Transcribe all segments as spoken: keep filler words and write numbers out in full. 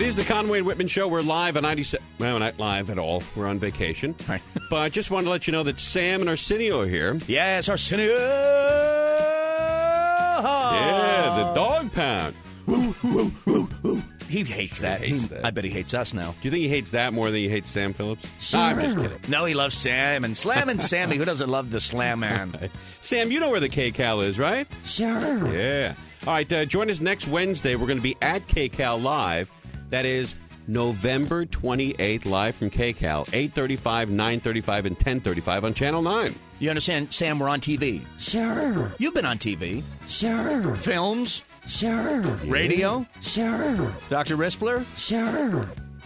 It is the Conway and Whitman Show. We're live on ninety-seven. Well, we're not live at all. We're on vacation. Right. But I just wanted to let you know that Sam and Arsenio are here. Yes, Arsenio. Yeah, the dog pound. Woo, woo, woo, woo. He hates that. He hates He- that. I bet he hates us now. Do you think he hates that more than he hates Sam Phillips? Sure. No, I'm just kidding. No, he loves Sam and Slam and Sammy. Who doesn't love the Slam Man? Sam, you know where the K-Cal is, right? Sure. Yeah. All right, uh, join us next Wednesday. We're going to be at K-Cal Live. That is November twenty-eighth, live from K-Cal, eight thirty-five, nine thirty-five, and ten thirty-five on Channel nine. You understand, Sam, we're on T V. Sure. You've been on T V. Sure. Films. Sure. Radio. Sure. Doctor Rispler. Sure.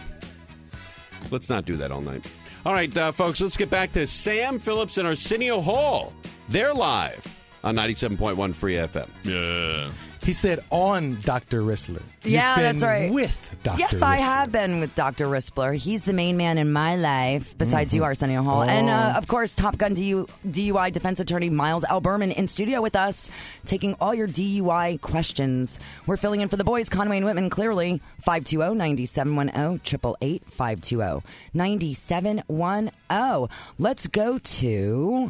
Let's not do that all night. All right, uh, folks, let's get back to Sam Phillips and Arsenio Hall. They're live on ninety-seven point one Free F M. Yeah. He said on Doctor Rispler. You've Yeah, been that's right. With Doctor Yes, Rispler. I have been with Doctor Rispler. He's the main man in my life, besides you, Arsenio Hall. Oh. And, uh, of course, Top Gun D U, D U I defense attorney Miles L. Berman in studio with us, taking all your D U I questions. We're filling in for the boys, Conway and Whitman, clearly. five two zero, nine seven one zero, eight eight eight, five two zero, nine seven one zero. Let's go to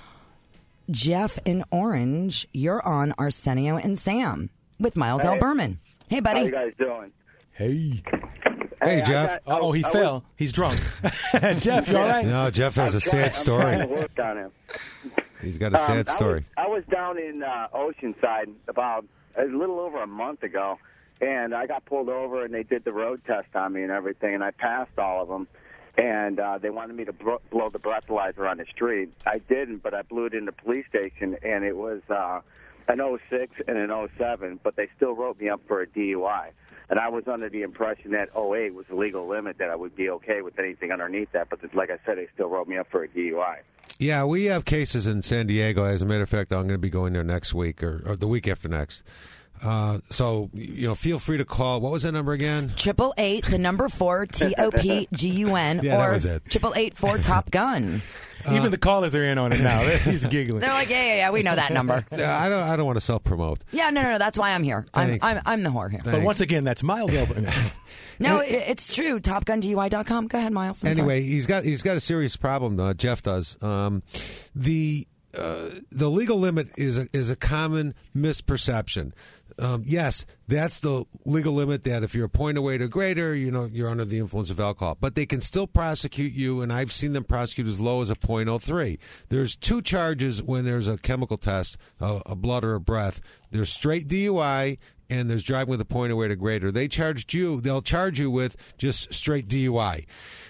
Jeff in Orange. You're on Arsenio and Sam with Miles L. Hey. Berman. Hey, buddy. How you guys doing? Hey. Hey, I Jeff. got- Oh, he I fell. He's drunk. Jeff, you all right? No, Jeff has a I'm trying- sad I'm story. trying to work on him. He's got a sad Um, story. I was, I was down in uh, Oceanside about a little over a month ago, and I got pulled over, and they did the road test on me and everything, and I passed all of them. And uh, they wanted me to bro- blow the breathalyzer on the street. I didn't, but I blew it in the police station, and it was uh, an oh six and an oh seven, but they still wrote me up for a D U I. And I was under the impression that oh eight was the legal limit, that I would be okay with anything underneath that. But like I said, they still wrote me up for a D U I. Yeah, we have cases in San Diego. As a matter of fact, I'm going to be going there next week or, or the week after next. Uh, so, you know, feel free to call. What was that number again? Triple eight, the number four, T O P G U N, Yeah, that or was it. triple eight four Top Gun. Even the callers are in on it now. He's giggling. They're like, yeah, yeah, yeah, we know that number. Yeah, I don't. I don't want to self promote. Yeah, no, no, no, that's why I'm here. I'm, Thanks. I'm, I'm the whore here. But once again, that's Miles Elber. No, it, it's true. Top Gun D U I dot com. Go ahead, Miles. I'm Anyway, sorry. he's got he's got a serious problem. Uh, Jeff does. Um, the uh, the legal limit is a, is a common misperception. Um, yes, that's the legal limit. That if you're a point away to greater, you know you're under the influence of alcohol. But they can still prosecute you, and I've seen them prosecute as low as a point oh three. There's two charges when there's a chemical test, a, a blood or a breath. There's straight D U I. And there's driving with a point away to greater. They charged you. They'll charge you with just straight D U I.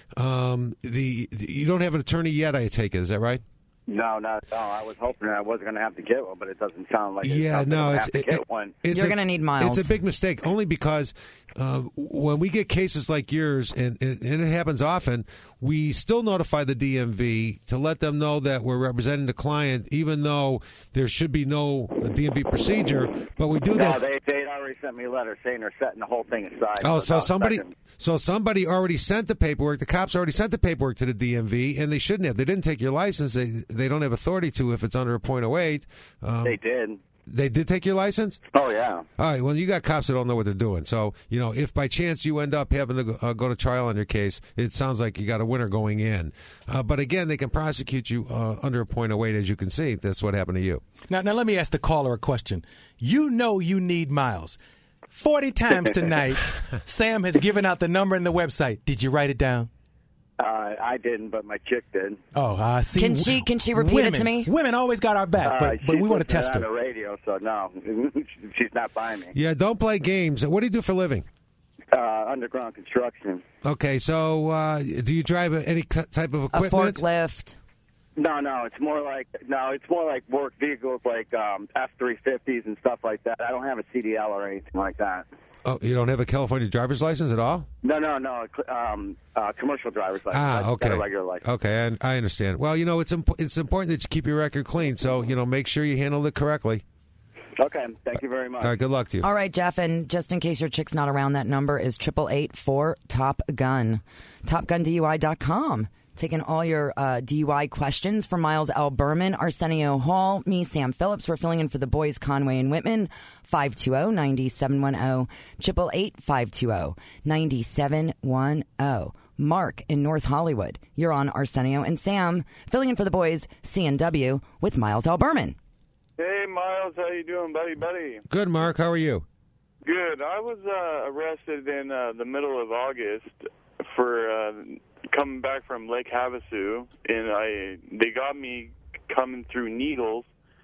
Um, the, the you don't have an attorney yet. I take it. Is that right? No, not at all. I was hoping that I wasn't going to have to get one, but it doesn't sound like it's Yeah, something no, I'm it's have to it- get it- one. it's You're a- gonna need Miles. It's a big mistake, only because uh, when we get cases like yours, and, and, and it happens often, we still notify the D M V to let them know that we're representing the client, even though there should be no D M V procedure. But we do No, that. they they already sent me a letter saying they're setting the whole thing aside. Oh, so no, somebody, second. so somebody already sent the paperwork. The cops already sent the paperwork to the D M V, and they shouldn't have. They didn't take your license. They they don't have authority to if it's under a point oh eight. Um, They did. They did take your license? Oh, yeah. All right. Well, you got cops that don't know what they're doing. So, you know, if by chance you end up having to go, uh, go to trial on your case, it sounds like you got a winner going in. Uh, but again, they can prosecute you uh, under a point oh eight, as you can see. That's what happened to you. Now, now let me ask the caller a question. You know you need Miles. forty times tonight, Sam has given out the number and the website. Did you write it down? Uh, I didn't, but my chick did. Oh, I see. Can she- can she repeat it Women- to me? Women always got our back, Uh, but, but she's we want to listening test on the her. radio, so no, she's not buying me. Yeah, don't play games. What do you do for a living? Uh, underground construction. Okay, so uh, do you drive a, any c- type of A equipment? forklift. No, no, it's more like no, it's more like work vehicles, like um, F three fifties and stuff like that. I don't have a C D L or anything like that. Oh, you don't have a California driver's license at all? No, no, no. Um, uh, commercial driver's license. I Ah, just got okay. a regular license. Okay, I, I understand. Well, you know, it's imp- it's important that you keep your record clean, so, you know, make sure you handle it correctly. Okay, thank you very much. All right, good luck to you. All right, Jeff, and just in case your chick's not around, that number is eight eight eight four Top Gun. Top Gun D U I dot com. taking all your uh, D U I questions for Miles L. Berman, Arsenio Hall, me, Sam Phillips. We're filling in for the boys, Conway and Whitman. five two zero, nine seven one zero, eight eight eight, five two zero, nine seven one zero. Mark in North Hollywood. You're on Arsenio and Sam, filling in for the boys, C N W, with Miles L. Berman. Hey, Miles, how you doing, buddy, buddy? Good, Mark. How are you? Good. I was uh, arrested in uh, the middle of August for uh, coming back from Lake Havasu, and I they got me coming through Needles.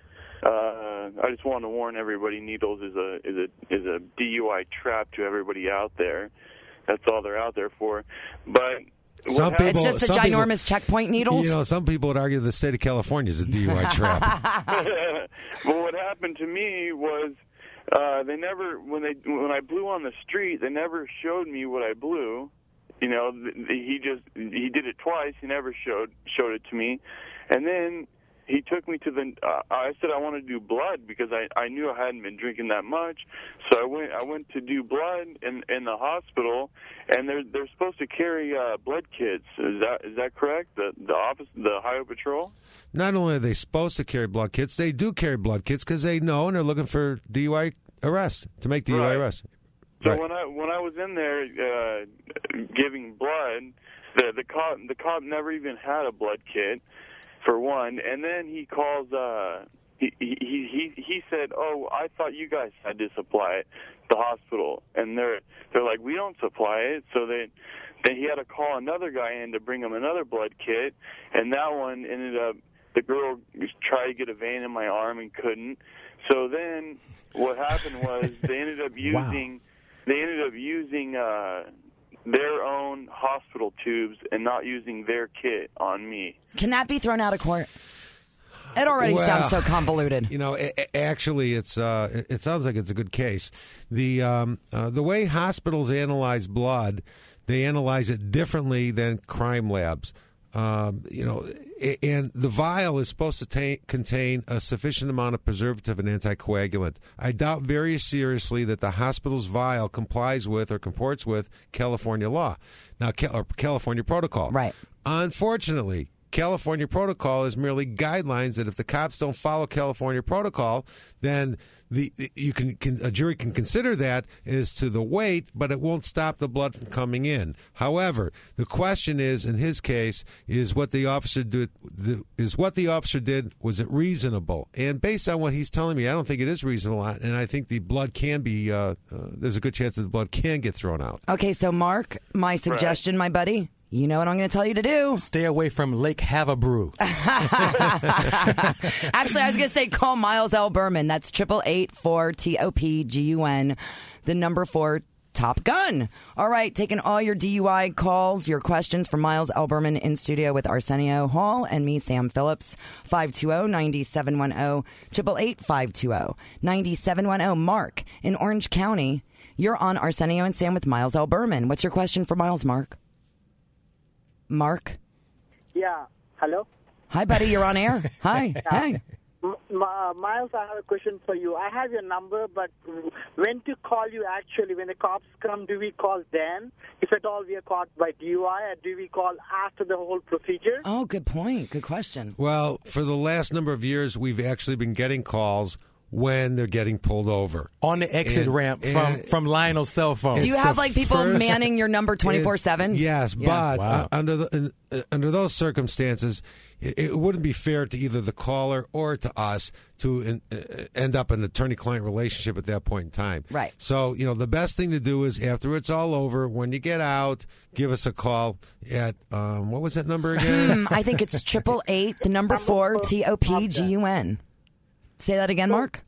Uh, I just want to warn everybody: Needles is a is a is a D U I trap to everybody out there. That's all they're out there for. But what Some happened- It's just the some ginormous people- checkpoint needles. You know, some people would argue the state of California is a D U I trap. Well, what happened to me was uh, they never when they when I blew on the street, they never showed me what I blew. You know, th- he just he did it twice. He never showed showed it to me, and then he took me to the. Uh, I said I want to do blood because I, I knew I hadn't been drinking that much, so I went I went to do blood in in the hospital, and they're they're supposed to carry uh, blood kits. Is that is that correct? The the office the Highway Patrol. Not only are they supposed to carry blood kits, they do carry blood kits because they know and they're looking for D U I arrest to make D U I Right. arrest. So Right. when I when I was in there uh, giving blood, the the cop the cop never even had a blood kit, for one, and then he calls. Uh, he he he he said, "Oh, I thought you guys had to supply it, the hospital," and they're they're like, "We don't supply it." So they then he had to call another guy in to bring him another blood kit, and that one ended up. The girl tried to get a vein in my arm and couldn't. So then what happened was they ended up using they ended up using uh, their own hospital tubes and not using their kit on me. Can that be thrown out of court? It already Well, sounds so convoluted. You know, a- a- actually, it's uh, it it sounds like it's a good case. The um, uh, the way hospitals analyze blood, they analyze it differently than crime labs. Um, you know, a- and the vial is supposed to ta- contain a sufficient amount of preservative and anticoagulant. I doubt very seriously that the hospital's vial complies with or comports with California law, now Cal- or California protocol. Right. Unfortunately, California protocol is merely guidelines that if the cops don't follow California protocol, then the you can, can a jury can consider that as to the weight, but it won't stop the blood from coming in. However, the question is, in his case, is what the officer did the, is what the officer did was it reasonable? And based on what he's telling me, I don't think it is reasonable, and I think the blood can be. Uh, uh, there's a good chance that the blood can get thrown out. Okay, so Mark, my suggestion, my buddy, you know what I'm going to tell you to do. Stay away from Lake Havabrew. Actually, I was going to say call Miles L. Berman. That's triple eight four T O P G U N, the number four Top Gun. All right, taking all your D U I calls, your questions from Miles L. Berman in studio with Arsenio Hall and me, Sam Phillips. five two zero, nine seven one zero, eight eight eight, five two zero, nine seven one zero. Mark in Orange County. You're on Arsenio and Sam with Miles L. Berman. What's your question for Miles, Mark? Mark? Yeah. Hello? Hi, buddy. You're on air. Hi. Hey. M- M- uh, Miles, I have a question for you. I have your number, but when to call you actually? When the cops come, do we call then? If at all we are caught by D U I, or do we call after the whole procedure? Oh, good point. Good question. Well, for the last number of years, we've actually been getting calls when they're getting pulled over. On the exit And- ramp and- from, from Lionel's cell phone. Do you It's have the like people first- manning your number twenty-four seven? Yes, Yeah. but Wow. uh, under the uh, under those circumstances, it, it wouldn't be fair to either the caller or to us to in, uh, end up in an attorney-client relationship at that point in time. Right. So, you know, the best thing to do is after it's all over, when you get out, give us a call at um, what was that number again? Hmm, I think it's triple eight, the number four T O P G U N. Say that again, Mark.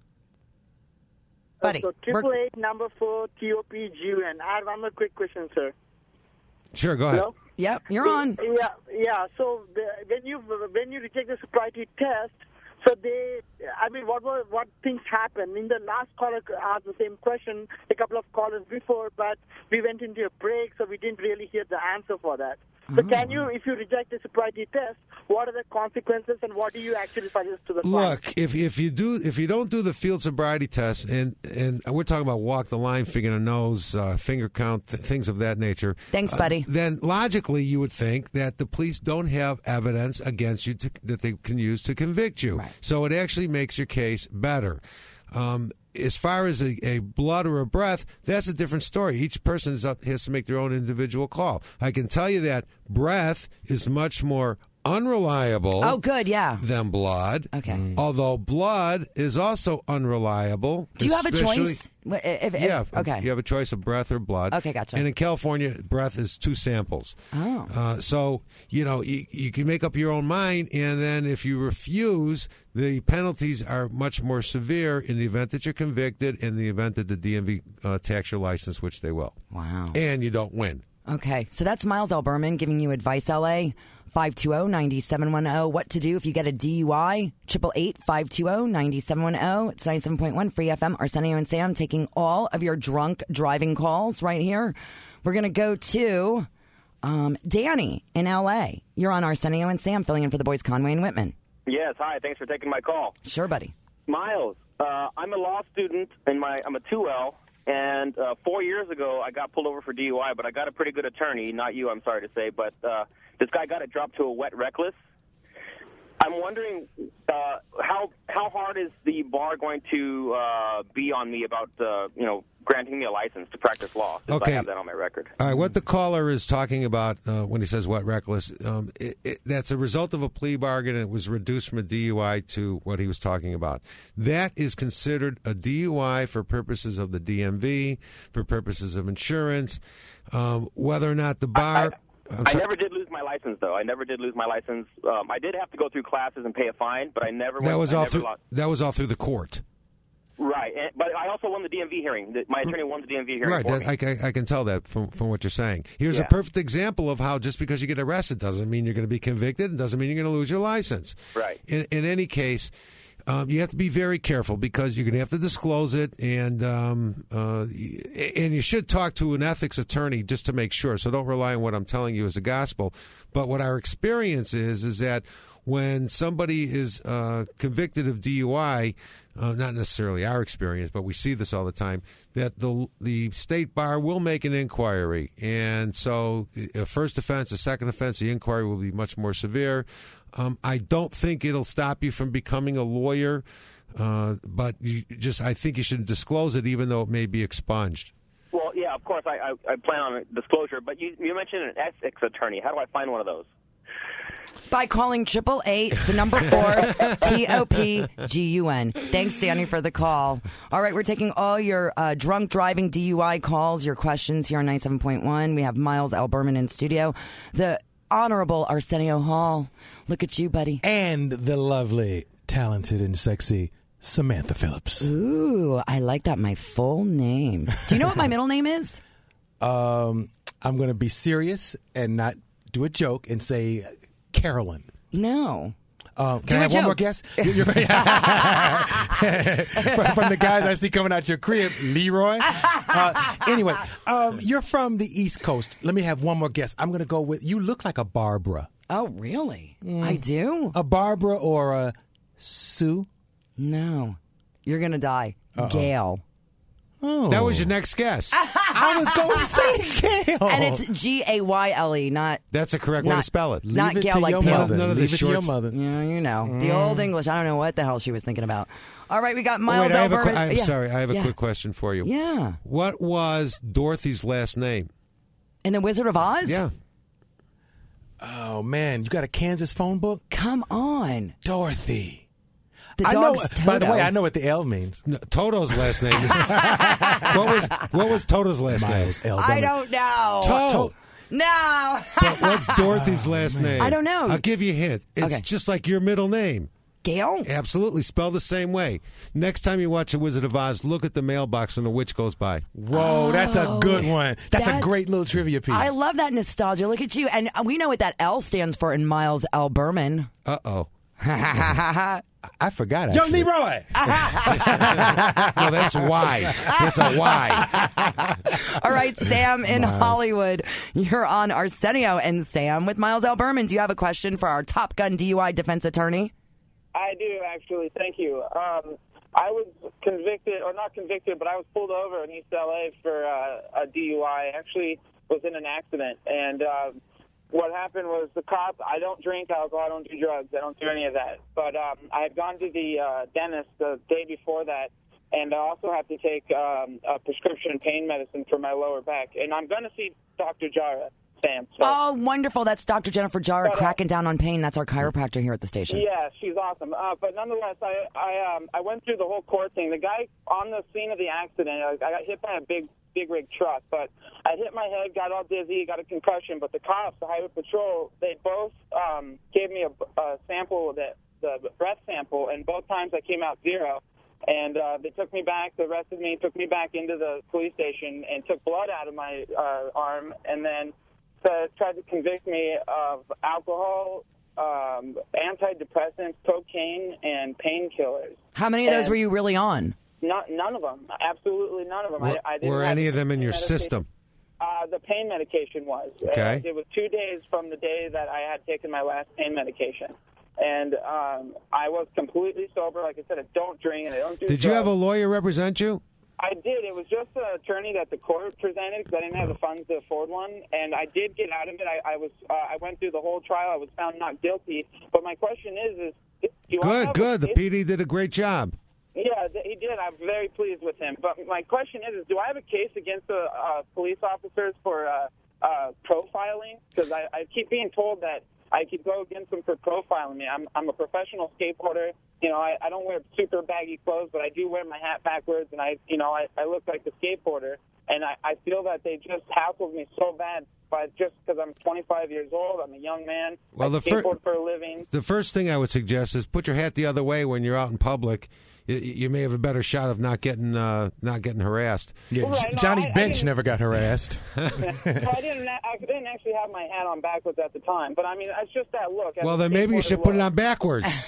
Buddy, So we're- triple eight number four T O P G U N. I have one more quick question, sir. Sure, go ahead. Hello? Yep, you're on. Yeah, yeah. So the, when you when you reject the sobriety test, so they, I mean, what were what things happened? In the last caller asked the same question a couple of callers before, but we went into a break, so we didn't really hear the answer for that. So can you, if you reject the sobriety test, what are the consequences and what do you actually suggest to the client? Look, if if you do if you don't do the field sobriety test, and and we're talking about walk the line, finger the nose, uh, finger count, th- things of that nature. Thanks, buddy. Uh, then logically, you would think that the police don't have evidence against you to, that they can use to convict you. Right. So it actually makes your case better. Um, as far as a, a blood or a breath, that's a different story. Each person is up, has to make their own individual call. I can tell you that breath is much more unreliable Oh, good, yeah. than blood. Okay. Mm. Although blood is also unreliable. Do you have a especially- choice? Wh- If, if, Yeah. Okay. You have a choice of breath or blood. Okay, gotcha. And in California, breath is two samples. Oh. Uh, so, you know, you, you can make up your own mind, and then if you refuse, the penalties are much more severe in the event that you're convicted, in the event that the D M V uh, tax your license, which they will. Wow. And you don't win. Okay, so that's Miles L. Berman giving you advice, L A. five two zero, nine seven one zero. What to do if you get a D U I? eight eight eight, five two zero, nine seven one zero. It's ninety-seven point one Free F M. Arsenio and Sam taking all of your drunk driving calls right here. We're going to go to um, Danny in L A. You're on Arsenio and Sam, filling in for the boys Conway and Whitman. Yes, hi. Thanks for taking my call. Sure, buddy. Miles, uh, I'm a law student, and my I'm a two L, and uh, four years ago I got pulled over for D U I, but I got a pretty good attorney. Not you, I'm sorry to say, but uh, this guy got it dropped to a wet reckless. I'm wondering uh, how how hard is the bar going to uh, be on me about uh, you know granting me a license to practice law, since Okay. I have that on my record. All right, what the caller is talking about uh, when he says what reckless, um, it, it, that's a result of a plea bargain, and it was reduced from a D U I to what he was talking about. That is considered a D U I for purposes of the D M V, for purposes of insurance, um, whether or not the bar... I'm I sorry. never did lose my license, though. I never did lose my license. Um, I did have to go through classes and pay a fine, but I never. that went, was I all never through. lost. That was all through the court. Right, and, but I also won the D M V hearing. The- My attorney won the D M V hearing Right, for that, me. I, I- I can tell that from, from what you're saying. Here's Yeah. a perfect example of how just because you get arrested doesn't mean you're going to be convicted, and doesn't mean you're going to lose your license. Right. In, in any case, um, you have to be very careful because you're going to have to disclose it, and um, uh, y- and you should talk to an ethics attorney just to make sure. So don't rely on what I'm telling you as a gospel. But what our experience is is that when somebody is uh, convicted of D U I, uh, not necessarily our experience, but we see this all the time, that the the state bar will make an inquiry. And so a first offense, a second offense, the inquiry will be much more severe. Um, I don't think it'll stop you from becoming a lawyer, uh, but you just I think you should disclose it even though it may be expunged. Well, yeah, of course, I, I, I plan on a disclosure, but you, you mentioned an ethics attorney. How do I find one of those? By calling triple eight, the number four, T O P G U N. Thanks, Danny, for the call. All right, we're taking all your uh, drunk driving D U I calls, your questions here on ninety-seven point one. We have Miles L. Berman in studio. The Honorable Arsenio Hall. Look at you, buddy. And the lovely, talented, and sexy Samantha Phillips. Ooh, I like that. My full name. Do you know what my middle name is? Um, I'm going to be serious and not do a joke and say Carolyn. No. Um, can Do I a have one more joke. guess? You're- you're- from, from the guys I see coming out your crib, Leroy. Uh, anyway, um, you're from the East Coast. Let me have one more guess. I'm going to go with, you look like a Barbara. Oh, really? I do? A Barbara or a Sue? No. You're going to die. Uh-oh. Gail. Oh. That was your next guess. I was going to say Gail. And it's G A Y L E, not That's a correct way to Not- spell it. not Leave it Gail to like your Pale. mother. None of the Leave it to your shorts. mother. You know, you know. The old English. I don't know what the hell she was thinking about. All right, we got Oh, Miles wait, I have a L. qu- Berman. I'm Yeah. sorry. I have a Yeah. quick question for you. Yeah. What was Dorothy's last name? In The Wizard of Oz? Yeah. Oh, man. You got a Kansas phone book? Come on. Dorothy. The I know. dog's Toto. By the way, I know what the L means. No, Toto's last name. what was what was Toto's last Miles name? L. I Berman. don't know. Toto. No. But what's Dorothy's last name? I don't know. I'll give you a hint. It's Okay. just like your middle name. Gail? Absolutely, spelled the same way. Next time you watch A Wizard of Oz, look at the mailbox when the witch goes by. Whoa, that's a good one. That's, That's- a great little trivia piece. I love that nostalgia. Look at you. And we know what that L stands for in Miles L. Berman. Uh oh. I forgot. Yo, Actually. Leroy. No, that's why. That's a why. All right, Sam in Miles. Hollywood. You're on Arsenio and Sam with Miles L. Berman. Do you have a question for our Top Gun D U I defense attorney? I do, actually. Thank you. Um, I was convicted, or not convicted, but I was pulled over in East L A for uh, a D U I. I actually was in an accident, and uh, what happened was the cop, I don't drink alcohol, I don't do drugs, I don't do any of that. But um, I had gone to the uh, dentist the day before that, and I also have to take um, a prescription pain medicine for my lower back. And I'm going to see Doctor Jara, Sam. So. Oh, wonderful. That's Doctor Jennifer Jara, But, uh, cracking down on pain. That's our chiropractor here at the station. Yeah, she's awesome. Uh, but nonetheless, I I, um, I went through the whole court thing. The guy on the scene of the accident, I, I got hit by a big big rig truck, but I hit my head, got all dizzy, got a concussion. But the cops, the Highway Patrol, they both um, gave me a, a sample, that the breath sample, and both times I came out zero. And uh, they took me back, they arrested me, took me back into the police station, and took blood out of my uh, arm, and then uh, tried to convict me of alcohol, um, antidepressants, cocaine, and painkillers. How many of those And were you really on? Not, none of them. Absolutely none of them. Were, I, I didn't were have any of them in pain your medication. system? Uh, the pain medication was. Okay. Uh, it was two days from the day that I had taken my last pain medication. And um, I was completely sober. Like I said, I don't drink and I don't do Did you have a drugs. lawyer represent you? I did. It was just an attorney that the court presented because I didn't have the funds to afford one. And I did get out of it. I, I was. Uh, I went through the whole trial. I was found not guilty. But my question is, is do I Good, have good. A, The P D did a great job. Yeah, th- he did. I'm very pleased with him. But my question is, is do I have a case against the uh, police officers for uh, uh, profiling? Because I, I keep being told that I could go against them for profiling me. I'm, I'm a professional skateboarder. You know, I, I don't wear super baggy clothes, but I do wear my hat backwards, and I, you know, I, I look like a skateboarder. And I, I feel that they just hassled me so bad, by just because I'm twenty-five years old. I'm a young man. Well, I the fir- skateboard for a living. The first thing I would suggest is put your hat the other way when you're out in public. You, you may have a better shot of not getting uh, not getting harassed. Yeah, Well, J- I know, Johnny I- I Bench didn't- never got harassed. Well, I didn't. I didn't actually have my hat on backwards at the time, but I mean, it's just that look. as Well, a then maybe you skateboarder should put it look. on backwards.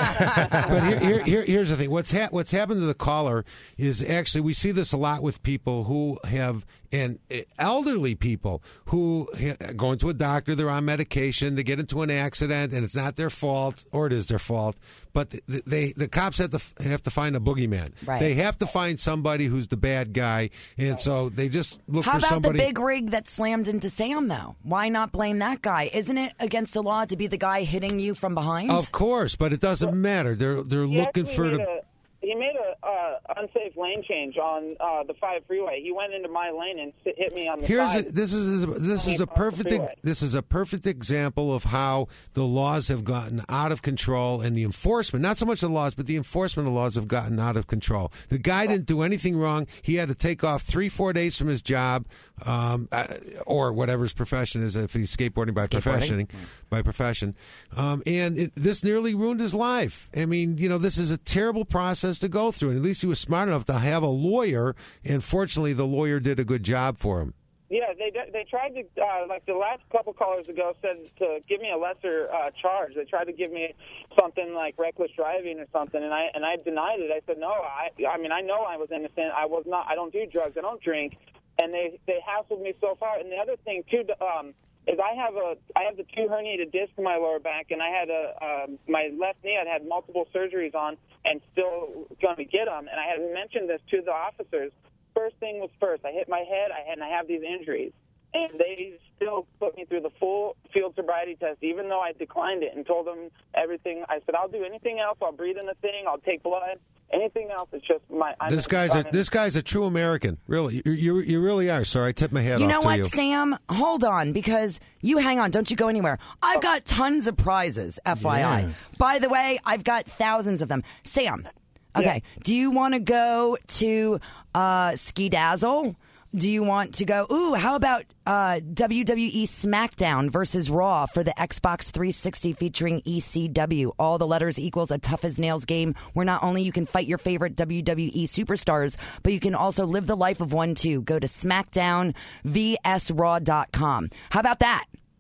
But here, here, here, here's the thing. What's ha- what's happened to the caller is actually we see this a lot with people who have and uh, elderly people who ha- go into a doctor, they're on medication, they get into an accident, and it's not their fault, or it is their fault. But th- they the cops have to f- have to find a boogeyman. Right. They have to find somebody who's the bad guy, and so they just look How for about somebody. the big rig that slammed into Sam, though? Why not blame that guy? Isn't it against the law to be the guy hitting you from behind? Of course, but it doesn't matter. They're they're He looking actually for made the. a, he made a uh, unsafe lane change on uh, the five freeway. He went into my lane and sit, hit me on the Here's a, side. this is this is a Across the perfect freeway. this is a perfect example of how the laws have gotten out of control and the enforcement, not so much the laws, but the enforcement of the laws have gotten out of control. The guy didn't do anything wrong. He had to take off three, four days from his job, um, uh, or whatever his profession is, if he's skateboarding by Skateboarding. profession, by profession, um, and it, this nearly ruined his life. I mean, you know, this is a terrible process to go through, and at least he was smart enough to have a lawyer, and fortunately, the lawyer did a good job for him. Yeah, they they tried to, uh, like the last couple callers ago said to give me a lesser uh, charge. They tried to give me something like reckless driving or something, and I and I denied it. I said, no, I I mean, I know I was innocent. I was not. I don't do drugs. I don't drink. And they, they hassled me so far. And the other thing, too, um, is I have a I have the two herniated discs in my lower back, and I had a um, my left knee. I'd had multiple surgeries on, and still going to get them. And I had mentioned this to the officers. First thing was first. I hit my head, I and I have these injuries, and they still put me through the full field sobriety test, even though I declined it and told them everything. I said, I'll do anything else. I'll breathe in the thing. I'll take blood. Anything else, it's just my. I'm This guy's a I'm- this guy's a true American. Really, you you, you really are. Sorry, I tip my hat You off know to what, you. Sam? Hold on, because you hang on. Don't you go anywhere. I've got tons of prizes, F Y I. Yeah. By the way, I've got thousands of them. Sam, okay, do you want to go to uh, Ski Dazzle? Do you want to go, ooh, how about uh, W W E SmackDown versus Raw for the Xbox three sixty featuring E C W? All the letters equals a tough as nails game where not only you can fight your favorite W W E superstars, but you can also live the life of one too. Go to smackdown v s raw dot com. How about that?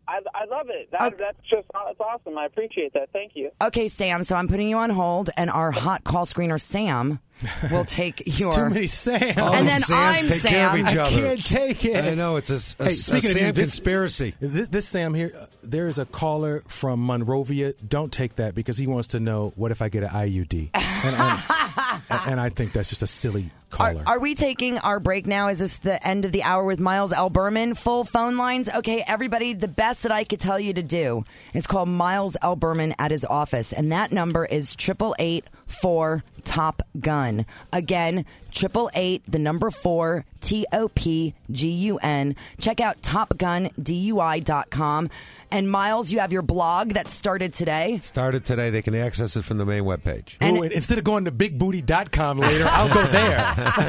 I, I love it. That, Okay. That's just that's awesome. I appreciate that. Thank you. Okay, Sam, so I'm putting you on hold, and our hot call screener, Sam, will take your... Too many Sam. Oh, And then Sams I'm take care of Sam. each I other. can't take it. I know it's a, a, Hey, a speaking of Sam you, this- conspiracy. This, this Sam here, uh, there is a caller from Monrovia. Don't take that because he wants to know, what if I get an I U D? And, I- and I think that's just a silly Are, caller. are we taking our break now? Is this the end of the hour with Miles L. Berman? Full phone lines? Okay, everybody, the best that I could tell you to do is call Miles L. Berman at his office, and that number is triple eight four Top Gun. Again, triple eight, the number four, T O P G U N. Check out top gun D U I dot com. And Miles, you have your blog that started today. Started today. They can access it from the main webpage. Ooh, and instead of going to big booty dot com later, I'll go there.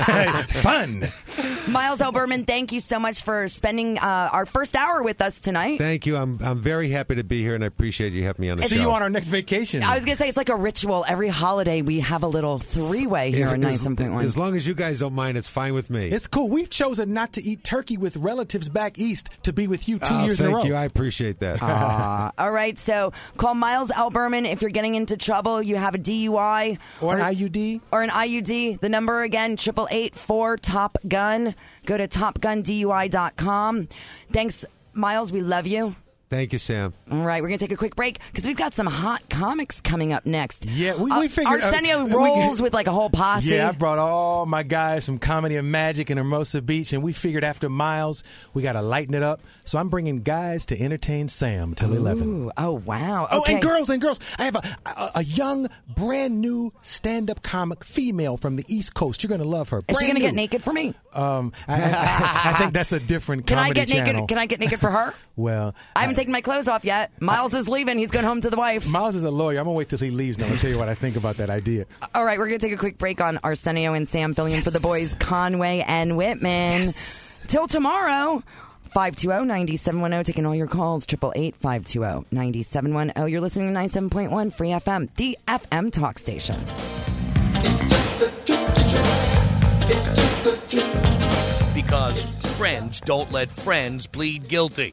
Fun. Miles L. Berman, thank you so much for spending uh, our first hour with us tonight. Thank you. I'm I'm very happy to be here, and I appreciate you having me on the See show. you on our next vacation. I was going to say, it's like a ritual. Every holiday, we have a little three-way here If- on as, ninety-seven point one. as long as you guys don't mind, it's fine with me. It's cool. We've chosen not to eat turkey with relatives back east to be with you two Oh, years in a row. thank you. I appreciate that. Aw. All right, so call Miles L. Berman if you're getting into trouble. You have a D U I. Or an I U D. Or an I U D. The number again, triple eight four Top Gun. Go to top gun D U I dot com. Thanks, Miles. We love you. Thank you, Sam. All right, we're going to take a quick break because we've got some hot comics coming up next. Yeah, we, Uh, we figured. Arsenio uh, we- rolls with like a whole posse. Yeah, I brought all my guys from Comedy and Magic in Hermosa Beach, and we figured after Miles, we got to lighten it up. So I'm bringing guys to entertain Sam till eleven. Ooh, oh, wow. Oh, Okay. and girls and girls. I have a, a, a young, brand new stand-up comic female from the East Coast. You're going to love her. Is she Brand going to get new. naked for me? Um, I, I, I think that's a different Can I comedy get naked? channel. Can I get naked for her? Well, I haven't taken my clothes off yet. Miles is leaving. He's going home to the wife. Miles is a lawyer. I'm going to wait till he leaves now. I'll tell you what I think about that idea. All right, we're going to take a quick break on Arsenio and Sam filling in for the boys, Conway and Whitman. Till tomorrow. five two zero, nine seven one zero, taking all your calls, triple eight, five two zero, nine seven one zero. You're listening to ninety-seven point one Free F M, the F M talk station. Because friends don't let friends plead guilty.